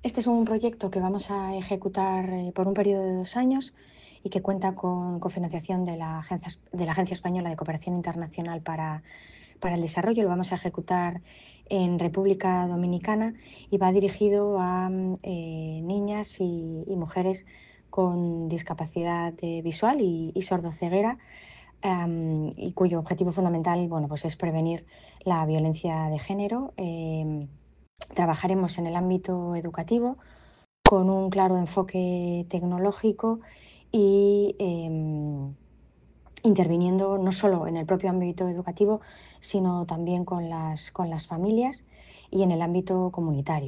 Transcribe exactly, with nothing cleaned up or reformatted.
Este es un proyecto que vamos a ejecutar eh, por un periodo de dos años y que cuenta con cofinanciación de la Agencia, Es- de la Agencia Española de Cooperación Internacional para, para el Desarrollo. Lo vamos a ejecutar en República Dominicana y va dirigido a mm, eh, niñas y, y mujeres con discapacidad eh, visual y, y sordoceguera, am, y cuyo objetivo fundamental, bueno, pues es prevenir la violencia de género. Em, trabajaremos en el ámbito educativo con un claro enfoque tecnológico y em, interviniendo no solo en el propio ámbito educativo, sino también con las, con las familias y en el ámbito comunitario.